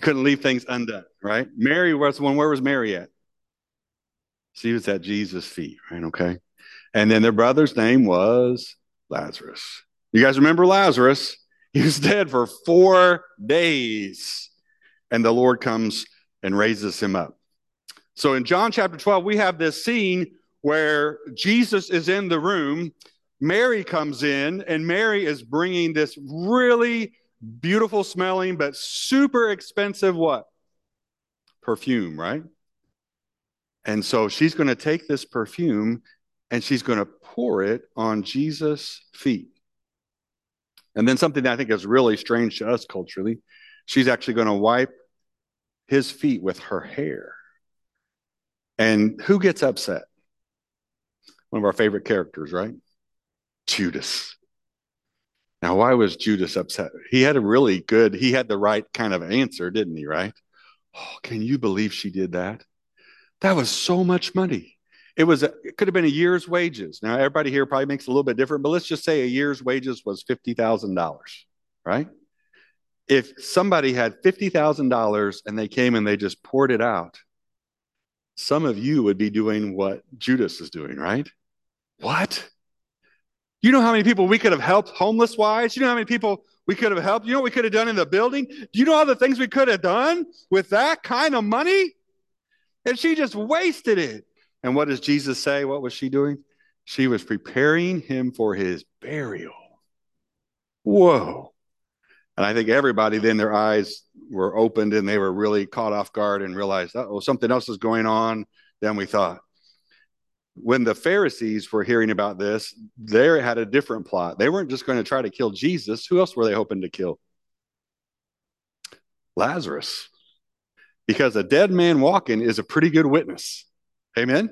couldn't leave things undone, right? Mary was the one. Where was Mary at? She was at Jesus' feet, right? Okay. And then their brother's name was Lazarus. You guys remember Lazarus? He was dead for 4 days. And the Lord comes and raises him up. So in John chapter 12, we have this scene where Jesus is in the room. Mary comes in, and Mary is bringing this really beautiful smelling, but super expensive what? Perfume, right? And so she's going to take this perfume and she's going to pour it on Jesus' feet. And then something that I think is really strange to us culturally, she's actually going to wipe his feet with her hair. And who gets upset? One of our favorite characters, right? Judas. Now, why was Judas upset? He had the right kind of answer, didn't he, right? Oh, can you believe she did that? That was so much money. It could have been a year's wages. Now, everybody here probably makes a little bit different, but let's just say a year's wages was $50,000, right? If somebody had $50,000 and they came and they just poured it out, some of you would be doing what Judas is doing, right? What? You know how many people we could have helped homeless wise? You know how many people we could have helped? You know what we could have done in the building? Do you know all the things we could have done with that kind of money? And she just wasted it. And what does Jesus say? What was she doing? She was preparing him for his burial. Whoa. And I think everybody then their eyes were opened and they were really caught off guard and realized, oh, something else is going on than we thought. When the Pharisees were hearing about this, they had a different plot. They weren't just going to try to kill Jesus. Who else were they hoping to kill? Lazarus. Because a dead man walking is a pretty good witness. Amen?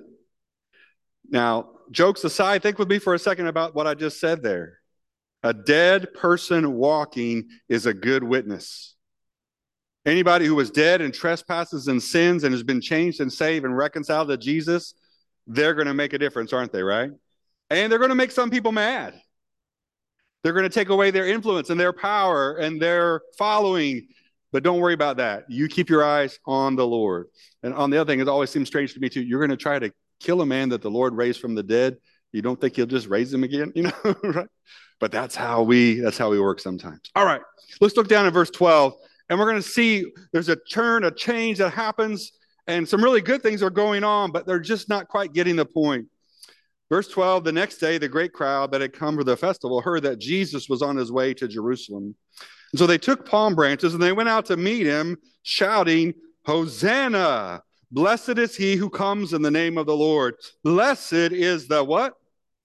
Now, jokes aside, think with me for a second about what I just said there. A dead person walking is a good witness. Anybody who was dead in trespasses and sins and has been changed and saved and reconciled to Jesus, they're going to make a difference, aren't they, right? And they're going to make some people mad. They're going to take away their influence and their power and their following. But don't worry about that. You keep your eyes on the Lord. And on the other thing, it always seems strange to me too. You're going to try to kill a man that the Lord raised from the dead. You don't think he'll just raise him again, right? But that's how we work sometimes. All right, let's look down at verse 12, and we're going to see there's a change that happens, and some really good things are going on, but they're just not quite getting the point. Verse 12, the next day, the great crowd that had come for the festival heard that Jesus was on his way to Jerusalem. And so they took palm branches and they went out to meet him, shouting, Hosanna! Blessed is he who comes in the name of the Lord. Blessed is the what?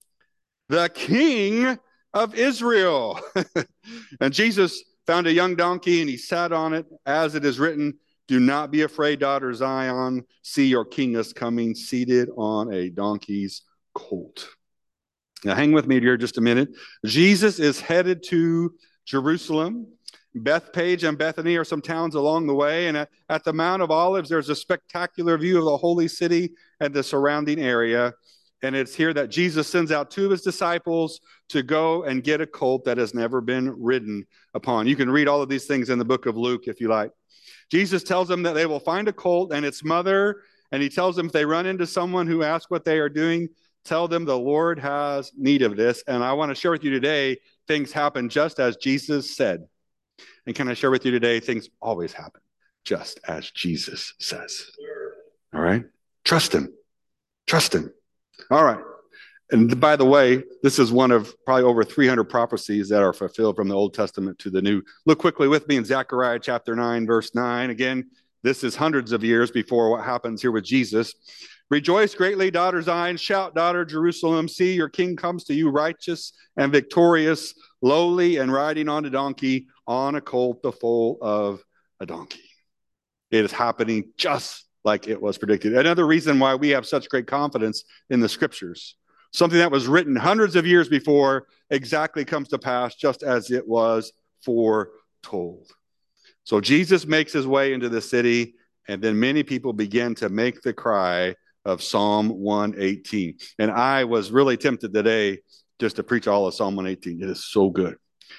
The King of Israel. And Jesus found a young donkey and he sat on it, as it is written, do not be afraid, daughter Zion. See, your king is coming, seated on a donkey's colt. Now, hang with me here just a minute. Jesus is headed to Jerusalem. Bethpage and Bethany are some towns along the way. And at the Mount of Olives, there's a spectacular view of the holy city and the surrounding area. And it's here that Jesus sends out two of his disciples to go and get a colt that has never been ridden upon. You can read all of these things in the book of Luke if you like. Jesus tells them that they will find a colt and its mother. And he tells them if they run into someone who asks what they are doing, tell them the Lord has need of this. And I want to share with you today, things happen just as Jesus said. And can I share with you today, things always happen just as Jesus says. All right? Trust him. Trust him. All right. And by the way, this is one of probably over 300 prophecies that are fulfilled from the Old Testament to the New. Look quickly with me in Zechariah chapter 9, verse 9. Again, this is hundreds of years before what happens here with Jesus. Rejoice greatly, daughter Zion. Shout, daughter Jerusalem. See, your king comes to you righteous and victorious, lowly and riding on a donkey, on a colt, the foal of a donkey. It is happening just like it was predicted. Another reason why we have such great confidence in the scriptures. Something that was written hundreds of years before exactly comes to pass just as it was foretold. So Jesus makes his way into the city, and then many people begin to make the cry of Psalm 118. And I was really tempted today just to preach all of Psalm 118. It is so good.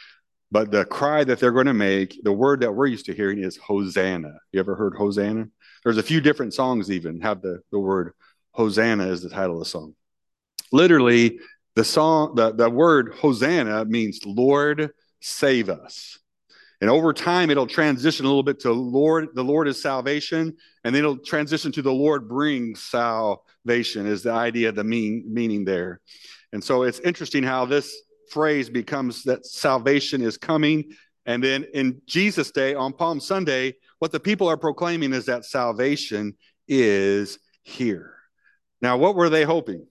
But the cry that they're going to make, the word that we're used to hearing is Hosanna. You ever heard Hosanna? There's a few different songs even have the word Hosanna as the title of the song. Literally, the word Hosanna means Lord, save us. And over time, it'll transition a little bit to Lord, the Lord is salvation, and then it'll transition to the Lord brings salvation is the idea, the meaning there. And so it's interesting how this phrase becomes that salvation is coming. And then in Jesus' day, on Palm Sunday, what the people are proclaiming is that salvation is here. Now, what were they hoping?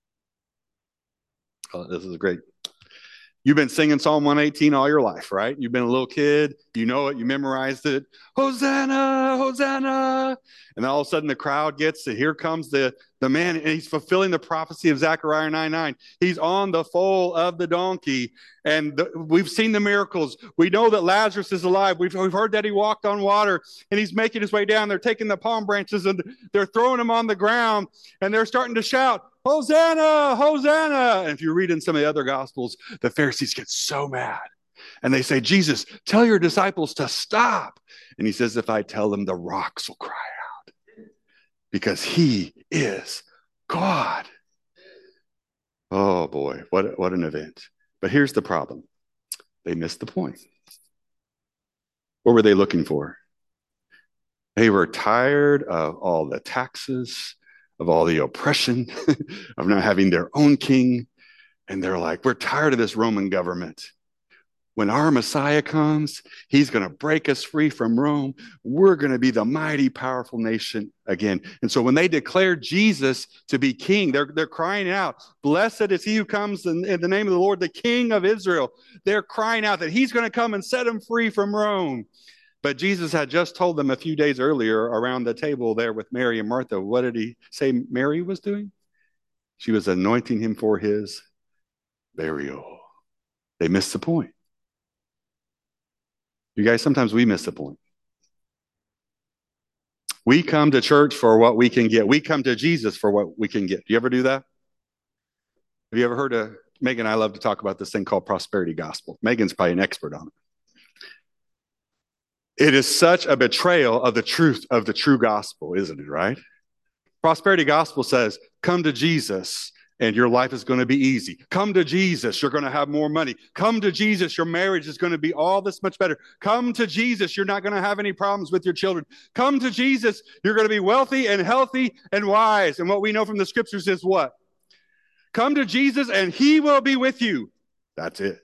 Oh, this is great. You've been singing Psalm 118 all your life, right? You've been a little kid. You know it. You memorized it. Hosanna, Hosanna. And then all of a sudden the crowd gets to, here comes the man, and he's fulfilling the prophecy of Zechariah 9:9. He's on the foal of the donkey. And we've seen the miracles. We know that Lazarus is alive. We've heard that he walked on water, and he's making his way down. They're taking the palm branches, and they're throwing him on the ground, and they're starting to shout, Hosanna, Hosanna. And if you read in some of the other gospels, the Pharisees get so mad. And they say, Jesus, tell your disciples to stop. And he says, if I tell them, the rocks will cry out because he is God. Oh boy, what an event. But here's the problem. They missed the point. What were they looking for? They were tired of all the taxes, of all the oppression, of not having their own king. And they're like, we're tired of this Roman government. When our Messiah comes, he's going to break us free from Rome. We're going to be the mighty, powerful nation again. And so when they declare Jesus to be king, they're crying out, blessed is he who comes in the name of the Lord, the King of Israel. They're crying out that he's going to come and set them free from Rome. But Jesus had just told them a few days earlier around the table there with Mary and Martha. What did he say Mary was doing? She was anointing him for his burial. They missed the point. You guys, sometimes we miss the point. We come to church for what we can get. We come to Jesus for what we can get. Do you ever do that? Have you ever heard of Megan and I love to talk about this thing called prosperity gospel. Megan's probably an expert on it. It is such a betrayal of the truth of the true gospel, isn't it, right? Prosperity gospel says, come to Jesus and your life is going to be easy. Come to Jesus, you're going to have more money. Come to Jesus, your marriage is going to be all this much better. Come to Jesus, you're not going to have any problems with your children. Come to Jesus, you're going to be wealthy and healthy and wise. And what we know from the scriptures is what? Come to Jesus and he will be with you. That's it.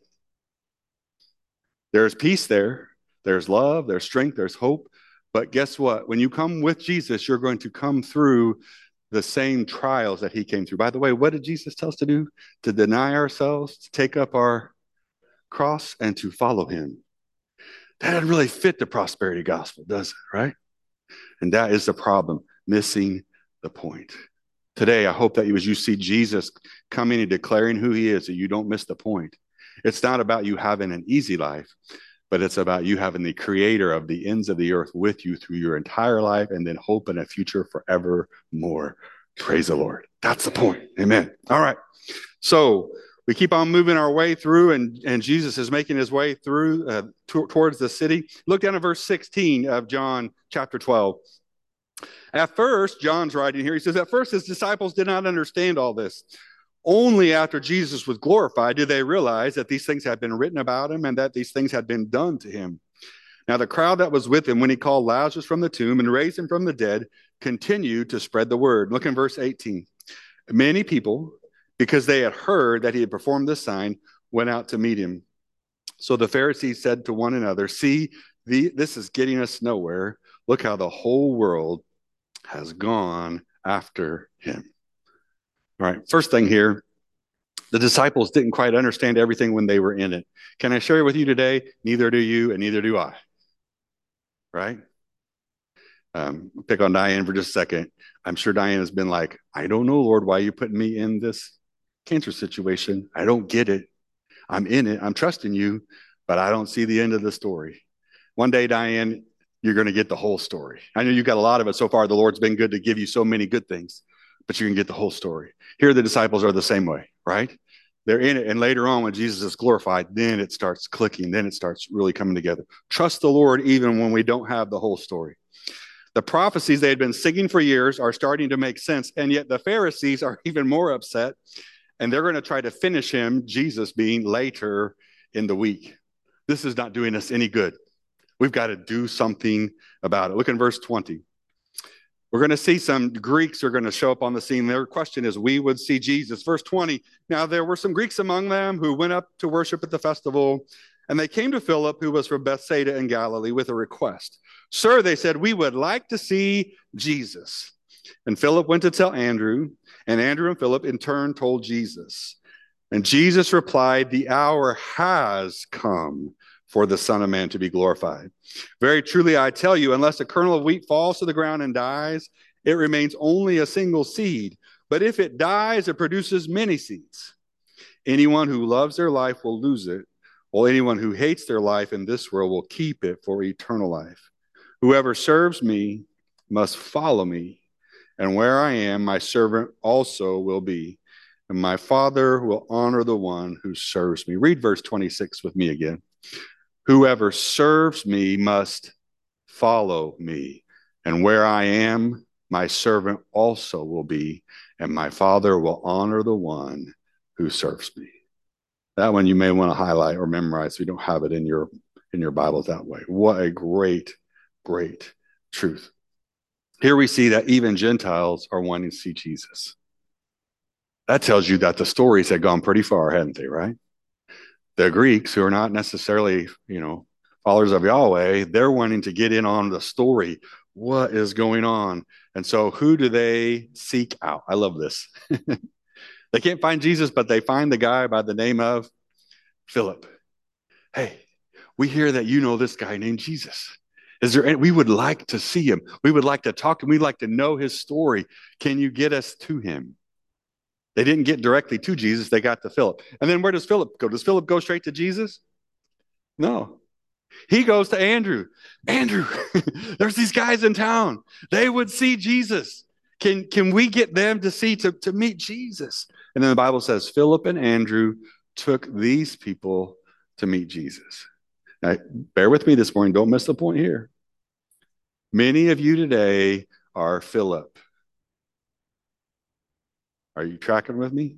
There's peace there. There's love, there's strength, there's hope. But guess what? When you come with Jesus, you're going to come through the same trials that he came through. By the way, what did Jesus tell us to do? To deny ourselves, to take up our cross, and to follow him. That doesn't really fit the prosperity gospel, does it? Right? And that is the problem, missing the point. Today, I hope that as you see Jesus coming and declaring who he is, that you don't miss the point. It's not about you having an easy life, but it's about you having the creator of the ends of the earth with you through your entire life and then hope in a future forevermore. Praise the Lord. That's the point. Amen. All right. So we keep on moving our way through, and Jesus is making his way through towards the city. Look down at verse 16 of John chapter 12. At first, John's writing here, he says, at first his disciples did not understand all this. Only after Jesus was glorified did they realize that these things had been written about him and that these things had been done to him. Now, the crowd that was with him when he called Lazarus from the tomb and raised him from the dead continued to spread the word. Look in verse 18. Many people, because they had heard that he had performed this sign, went out to meet him. So the Pharisees said to one another, see, this is getting us nowhere. Look how the whole world has gone after him. All right, first thing here, the disciples didn't quite understand everything when they were in it. Can I share with you today? Neither do you and neither do I. Right? Pick on Diane for just a second. I'm sure Diane has been like, I don't know, Lord, why are you putting me in this cancer situation? I don't get it. I'm in it. I'm trusting you, but I don't see the end of the story. One day, Diane, you're going to get the whole story. I know you got a lot of it so far. The Lord's been good to give you so many good things, but you can get the whole story. Here, the disciples are the same way, right? They're in it. And later on, when Jesus is glorified, then it starts clicking. Then it starts really coming together. Trust the Lord even when we don't have the whole story. The prophecies they had been singing for years are starting to make sense. And yet the Pharisees are even more upset. And they're going to try to finish him, Jesus being, later in the week. This is not doing us any good. We've got to do something about it. Look in verse 20. We're going to see some Greeks are going to show up on the scene. Their question is, we would see Jesus. Verse 20, now there were some Greeks among them who went up to worship at the festival, and they came to Philip, who was from Bethsaida in Galilee, with a request. Sir, they said, we would like to see Jesus. And Philip went to tell Andrew, and Andrew and Philip in turn told Jesus. And Jesus replied, the hour has come for the Son of Man to be glorified. Very truly, I tell you, unless a kernel of wheat falls to the ground and dies, it remains only a single seed. But if it dies, it produces many seeds. Anyone who loves their life will lose it, while anyone who hates their life in this world will keep it for eternal life. Whoever serves me must follow me, and where I am, my servant also will be, and my Father will honor the one who serves me. Read verse 26 with me again. Whoever serves me must follow me, and where I am, my servant also will be, and my Father will honor the one who serves me. That one you may want to highlight or memorize if you don't have it in your Bibles that way. What a great, great truth. Here we see that even Gentiles are wanting to see Jesus. That tells you that the stories had gone pretty far, hadn't they, right? The Greeks, who are not necessarily, followers of Yahweh, they're wanting to get in on the story. What is going on? And so who do they seek out? I love this. They can't find Jesus, but they find the guy by the name of Philip. Hey, we hear that you know this guy named Jesus. We would like to see him. We would like to talk to him. We'd like to know his story. Can you get us to him? They didn't get directly to Jesus. They got to Philip. And then where does Philip go? Does Philip go straight to Jesus? No. He goes to Andrew. Andrew, there's these guys in town. They would see Jesus. Can we get them to meet Jesus? And then the Bible says Philip and Andrew took these people to meet Jesus. Now, bear with me this morning. Don't miss the point here. Many of you today are Philip. Are you tracking with me?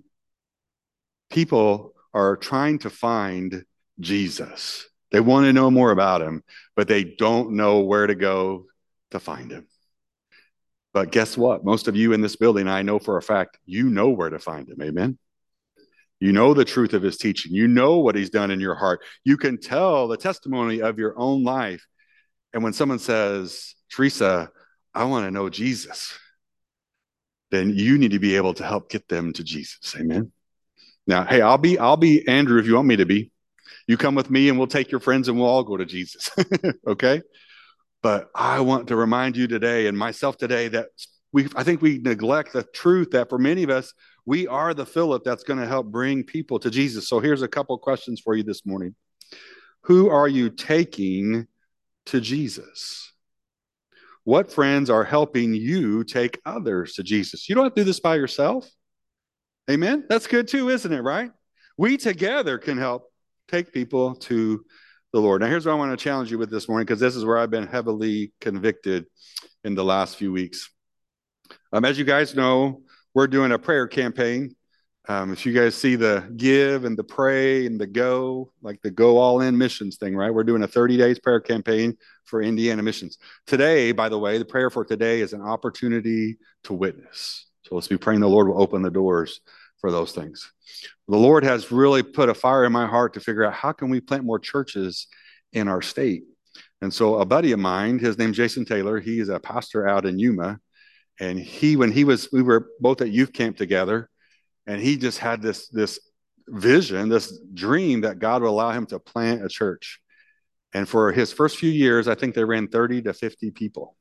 People are trying to find Jesus. They want to know more about him, but they don't know where to go to find him. But guess what? Most of you in this building, I know for a fact, you know where to find him. Amen. You know the truth of his teaching. You know what he's done in your heart. You can tell the testimony of your own life. And when someone says, Teresa, I want to know Jesus, then you need to be able to help get them to Jesus. Amen. Now, hey, I'll be Andrew if you want me to be. You come with me and we'll take your friends and we'll all go to Jesus. Okay? But I want to remind you today and myself today that I think we neglect the truth that for many of us, we are the Philip that's going to help bring people to Jesus. So here's a couple questions for you this morning. Who are you taking to Jesus? What friends are helping you take others to Jesus? You don't have to do this by yourself. Amen? That's good too, isn't it, right? We together can help take people to the Lord. Now, here's what I want to challenge you with this morning, because this is where I've been heavily convicted in the last few weeks. As you guys know, we're doing a prayer campaign. If you guys see the give and the pray and the go, like the go all in missions thing, right? We're doing a 30 days prayer campaign for Indiana missions. Today, by the way, the prayer for today is an opportunity to witness. So let's be praying the Lord will open the doors for those things. The Lord has really put a fire in my heart to figure out how can we plant more churches in our state. And so a buddy of mine, his name's Jason Taylor, he is a pastor out in Yuma. And we were both at youth camp together, and he just had this vision, this dream that God would allow him to plant a church. And for his first few years, I think they ran 30 to 50 people.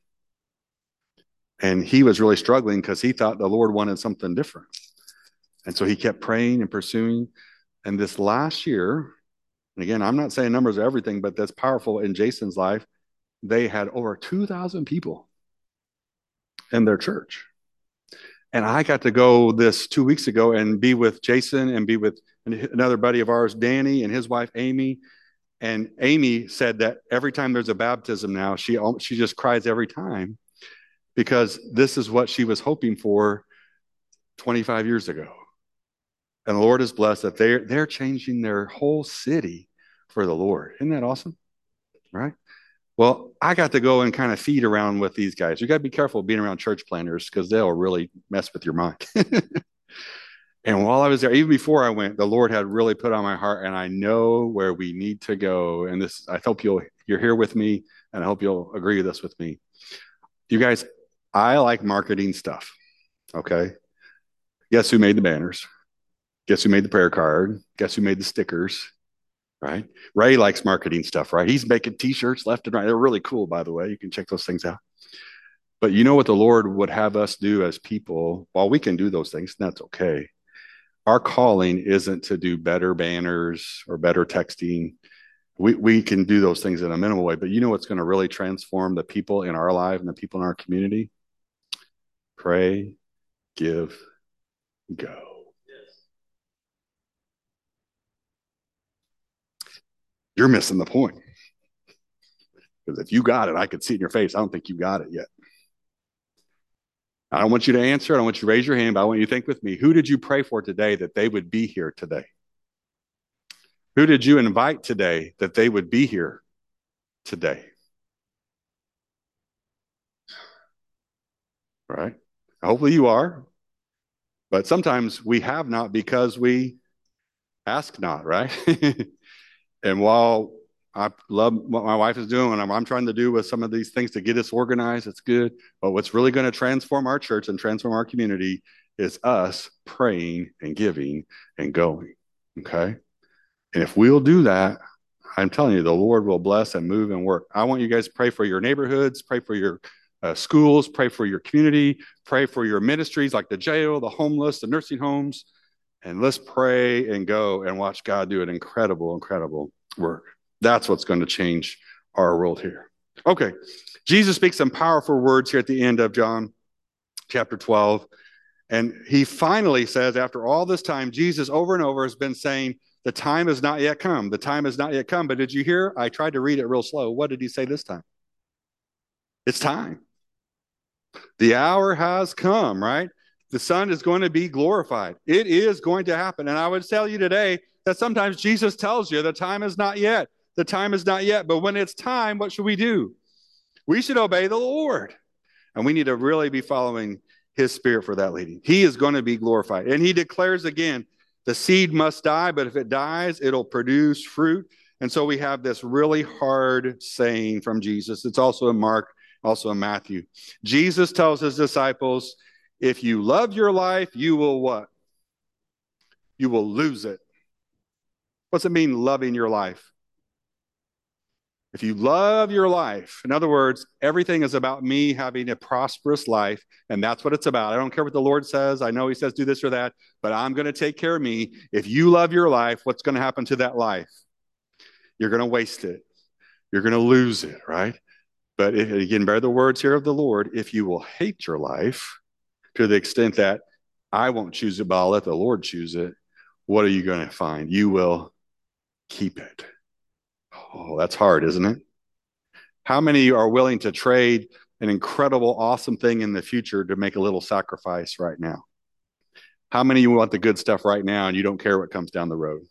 And he was really struggling because he thought the Lord wanted something different. And so he kept praying and pursuing. And this last year, and again, I'm not saying numbers are everything, but that's powerful in Jason's life. They had over 2,000 people in their church. And I got to go this 2 weeks ago and be with Jason and be with and another buddy of ours, Danny, and his wife, Amy. And Amy said that every time there's a baptism now, she just cries every time because this is what she was hoping for 25 years ago. And the Lord is blessed that they're changing their whole city for the Lord. Isn't that awesome? Right? Well, I got to go and kind of feed around with these guys. You got to be careful being around church planners because they'll really mess with your mind. And while I was there, even before I went, the Lord had really put on my heart, and I know where we need to go. And this, I hope you're here with me, and I hope you'll agree with this with me. You guys, I like marketing stuff. Okay. Guess who made the banners? Guess who made the prayer card? Guess who made the stickers? Right? Ray likes marketing stuff, right? He's making t-shirts left and right. They're really cool, by the way. You can check those things out. But you know what the Lord would have us do as people? While we can do those things, that's okay. Our calling isn't to do better banners or better texting. We can do those things in a minimal way, but you know what's going to really transform the people in our life and the people in our community? Pray, give, go. You're missing the point. Because if you got it, I could see it in your face. I don't think you got it yet. I don't want you to answer. I don't want you to raise your hand, but I want you to think with me. Who did you pray for today that they would be here today? Who did you invite today that they would be here today? Right? Hopefully you are. But sometimes we have not because we ask not, right? And while I love what my wife is doing, and I'm trying to do with some of these things to get us organized, it's good. But what's really going to transform our church and transform our community is us praying and giving and going. Okay? And if we'll do that, I'm telling you, the Lord will bless and move and work. I want you guys to pray for your neighborhoods, pray for your schools, pray for your community, pray for your ministries like the jail, the homeless, the nursing homes. And let's pray and go and watch God do an incredible, incredible work. That's what's going to change our world here. Okay. Jesus speaks some powerful words here at the end of John chapter 12. And he finally says, after all this time, Jesus over and over has been saying, the time has not yet come. The time has not yet come. But did you hear? I tried to read it real slow. What did he say this time? It's time. The hour has come, right? The Son is going to be glorified. It is going to happen. And I would tell you today that sometimes Jesus tells you the time is not yet. The time is not yet. But when it's time, what should we do? We should obey the Lord. And we need to really be following his spirit for that leading. He is going to be glorified. And he declares again, the seed must die, but if it dies, it'll produce fruit. And so we have this really hard saying from Jesus. It's also in Mark, also in Matthew. Jesus tells his disciples, if you love your life, you will what? You will lose it. What's it mean, loving your life? If you love your life, in other words, everything is about me having a prosperous life, and that's what it's about. I don't care what the Lord says. I know he says do this or that, but I'm going to take care of me. If you love your life, what's going to happen to that life? You're going to waste it. You're going to lose it, right? But again, bear the words here of the Lord. If you will hate your life to the extent that I won't choose it, but I'll let the Lord choose it, what are you going to find? You will keep it. Oh, that's hard, isn't it? How many are willing to trade an incredible, awesome thing in the future to make a little sacrifice right now? How many of you want the good stuff right now and you don't care what comes down the road?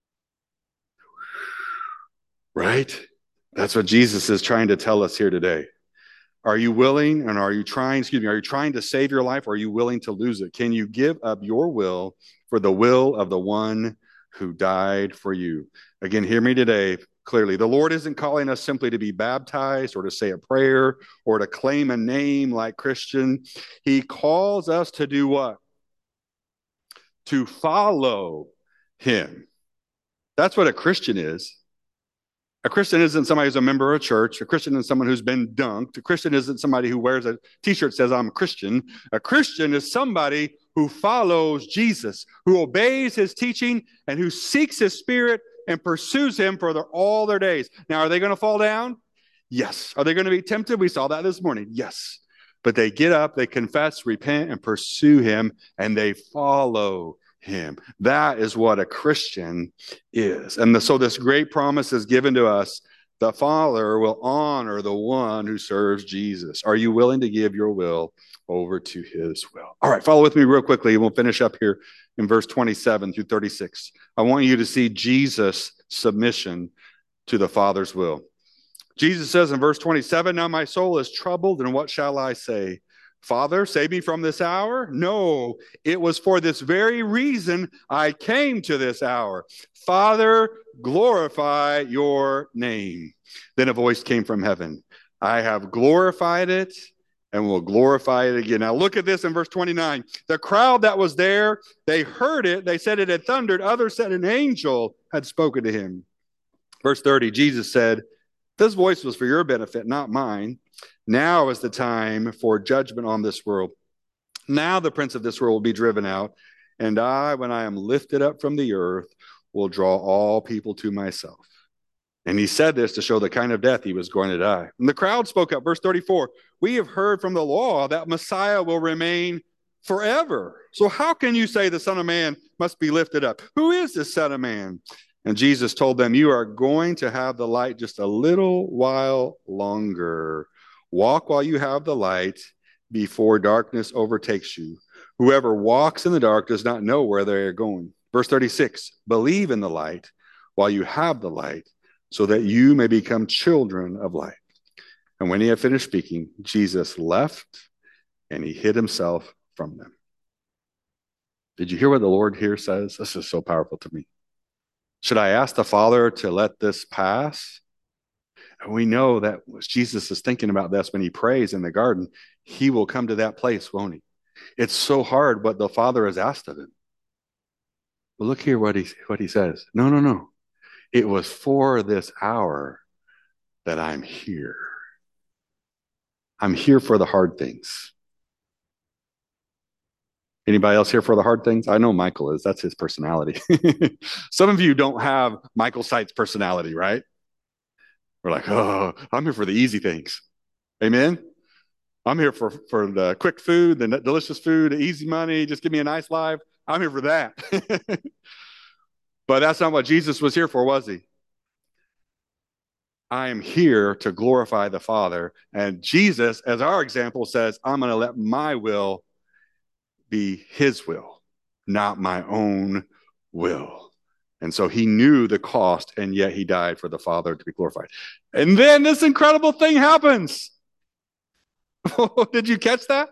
Right? That's what Jesus is trying to tell us here today. Are you willing and are you trying to save your life or are you willing to lose it? Can you give up your will for the will of the one who died for you? Again, hear me today clearly. The Lord isn't calling us simply to be baptized or to say a prayer or to claim a name like Christian. He calls us to do what? To follow him. That's what a Christian is. A Christian isn't somebody who's a member of a church. A Christian is someone who's been dunked. A Christian isn't somebody who wears a t-shirt that says, I'm a Christian. A Christian is somebody who follows Jesus, who obeys his teaching and who seeks his spirit and pursues him for all their days. Now, are they going to fall down? Yes. Are they going to be tempted? We saw that this morning. Yes. But they get up, they confess, repent, and pursue him, and they follow him. That is what a Christian is. And so this great promise is given to us. The Father will honor the one who serves Jesus. Are you willing to give your will over to his will? All right, follow with me real quickly. We'll finish up here in verse 27 through 36. I want you to see Jesus' submission to the Father's will. Jesus says in verse 27, now my soul is troubled, and what shall I say? Father, save me from this hour? No, it was for this very reason I came to this hour. Father, glorify your name. Then a voice came from heaven. I have glorified it and will glorify it again. Now look at this in verse 29. The crowd that was there, they heard it. They said it had thundered. Others said an angel had spoken to him. Verse 30, Jesus said, this voice was for your benefit, not mine. Now is the time for judgment on this world. Now the prince of this world will be driven out, and I, when I am lifted up from the earth, will draw all people to myself. And he said this to show the kind of death he was going to die. And the crowd spoke up. Verse 34, we have heard from the law that Messiah will remain forever. So how can you say the Son of Man must be lifted up? Who is this Son of Man? And Jesus told them, you are going to have the light just a little while longer. Walk while you have the light before darkness overtakes you. Whoever walks in the dark does not know where they are going. Verse 36, believe in the light while you have the light, so that you may become children of light. And when he had finished speaking, Jesus left and he hid himself from them. Did you hear what the Lord here says? This is so powerful to me. Should I ask the Father to let this pass? And we know that Jesus is thinking about this when he prays in the garden. He will come to that place, won't he? It's so hard what the Father has asked of him. But look here what he says. No. It was for this hour that I'm here. I'm here for the hard things. Anybody else here for the hard things? I know Michael is. That's his personality. Some of you don't have Michael Site's personality, right? We're like, oh, I'm here for the easy things. Amen? I'm here for the quick food, the delicious food, the easy money. Just give me a nice life. I'm here for that. But that's not what Jesus was here for, was he? I am here to glorify the Father. And Jesus, as our example, says, I'm going to let my will be his will, not my own will. And so he knew the cost, and yet he died for the Father to be glorified. And then this incredible thing happens. Did you catch that?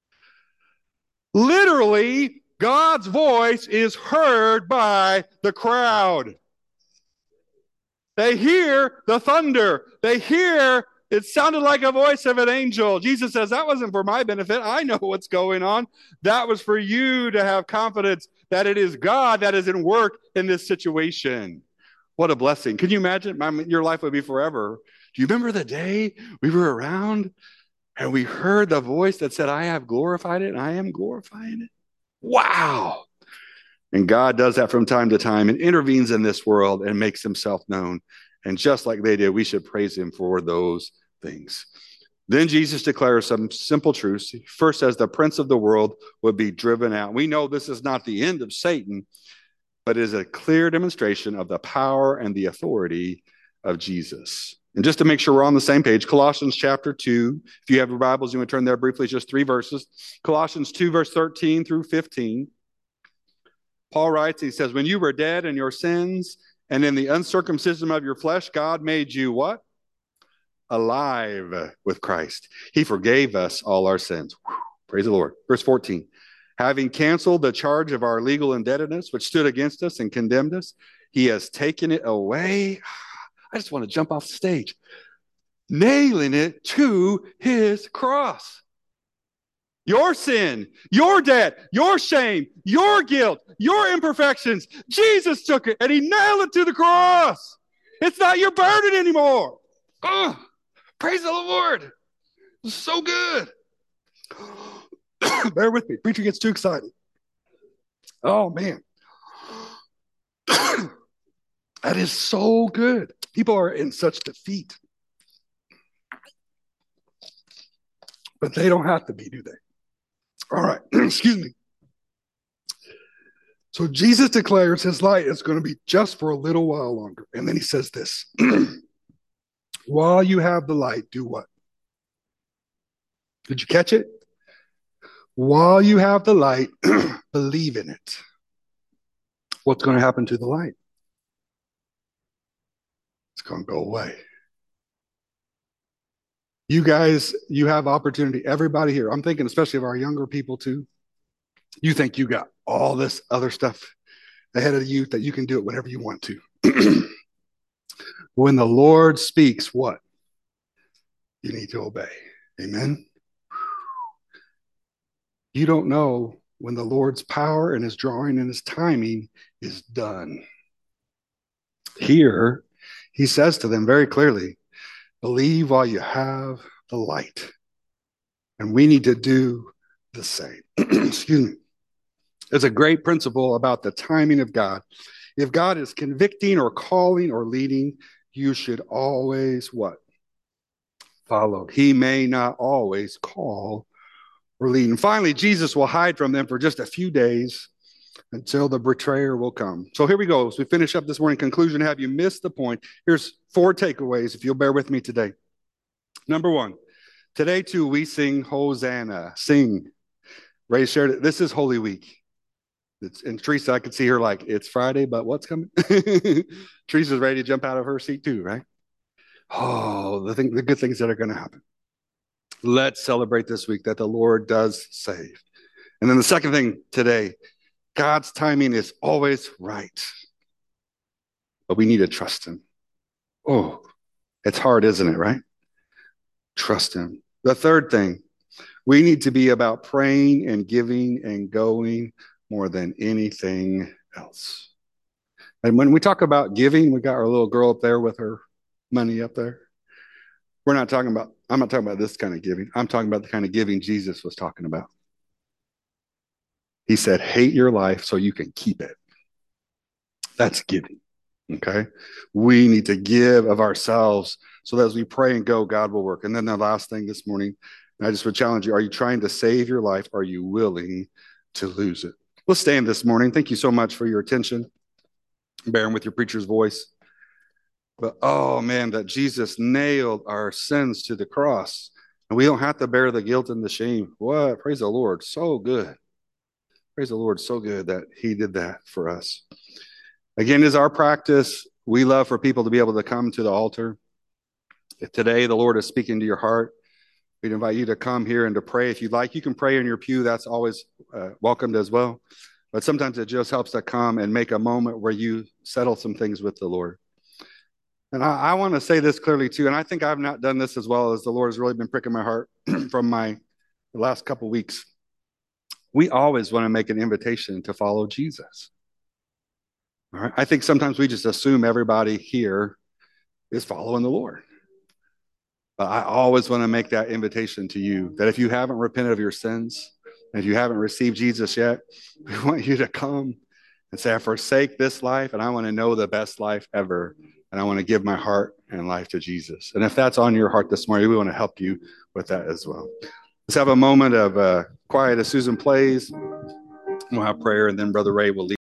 Literally, God's voice is heard by the crowd. They hear the thunder. They hear it sounded like a voice of an angel. Jesus says, that wasn't for my benefit. I know what's going on. That was for you to have confidence that it is God that is in work in this situation. What a blessing. Can you imagine? Your life would be forever. Do you remember the day we were around and we heard the voice that said, I have glorified it and I am glorifying it? Wow. And God does that from time to time and intervenes in this world and makes himself known. And just like they did, we should praise him for those things. Then Jesus declares some simple truths. First, as the prince of the world would be driven out. We know this is not the end of Satan, but is a clear demonstration of the power and the authority of Jesus. And just to make sure we're on the same page, Colossians chapter 2. If you have your Bibles, you want to turn there briefly, just 3 verses. Colossians 2, verse 13 through 15. Paul writes, he says, when you were dead in your sins and in the uncircumcision of your flesh, God made you what? Alive with Christ. He forgave us all our sins. Whew, praise the Lord. Verse 14. Having canceled the charge of our legal indebtedness, which stood against us and condemned us, he has taken it away. I just want to jump off the stage. Nailing it to his cross. Your sin, your debt, your shame, your guilt, your imperfections. Jesus took it and he nailed it to the cross. It's not your burden anymore. Oh, praise the Lord. It's so good. Bear with me. Preacher gets too excited. Oh, man. That is so good. People are in such defeat. But they don't have to be, do they? All right. Excuse me. So Jesus declares his light is going to be just for a little while longer. And then he says this while you have the light, do what? Did you catch it? While you have the light, believe in it. What's going to happen to the light? It's going to go away. You guys, you have opportunity. Everybody here, I'm thinking especially of our younger people too. You think you got all this other stuff ahead of you that you can do it whenever you want to. When the Lord speaks, what? You need to obey. Amen. You don't know when the Lord's power and his drawing and his timing is done. Here, he says to them very clearly, believe while you have the light. And we need to do the same. Excuse me. It's a great principle about the timing of God. If God is convicting or calling or leading, you should always what? Follow. He may not always call or lead. And finally, Jesus will hide from them for just a few days until the betrayer will come. So here we go. As we finish up this morning, conclusion, have you missed the point? Here's 4 takeaways, if you'll bear with me today. Number 1, today too, we sing Hosanna. Sing. Ray shared it. This is Holy Week. And Teresa, I could see her like, it's Friday, but what's coming? Teresa's ready to jump out of her seat too, right? Oh, the good things that are going to happen. Let's celebrate this week that the Lord does save. And then the second thing today, God's timing is always right. But we need to trust him. Oh, it's hard, isn't it, right? Trust him. The third thing, we need to be about praying and giving and going more than anything else. And when we talk about giving, we got our little girl up there with her money up there. I'm not talking about this kind of giving. I'm talking about the kind of giving Jesus was talking about. He said, hate your life so you can keep it. That's giving. Okay. We need to give of ourselves so that as we pray and go, God will work. And then the last thing this morning, I just would challenge you. Are you trying to save your life? Are you willing to lose it? Let's stand this morning. Thank you so much for your attention, bearing with your preacher's voice. But oh man, that Jesus nailed our sins to the cross. And we don't have to bear the guilt and the shame. What? Praise the Lord. So good. Praise the Lord. So good that he did that for us. Again, is our practice. We love for people to be able to come to the altar. If today the Lord is speaking to your heart, we'd invite you to come here and to pray. If you'd like, you can pray in your pew. That's always welcomed as well. But sometimes it just helps to come and make a moment where you settle some things with the Lord. And I want to say this clearly too, and I think I've not done this as well as the Lord has really been pricking my heart from the last couple of weeks. We always want to make an invitation to follow Jesus. All right. I think sometimes we just assume everybody here is following the Lord. But I always want to make that invitation to you that if you haven't repented of your sins, and if you haven't received Jesus yet, we want you to come and say, I forsake this life and I want to know the best life ever. And I want to give my heart and life to Jesus. And if that's on your heart this morning, we want to help you with that as well. Let's have a moment of quiet as Susan plays. We'll have prayer, and then Brother Ray will lead.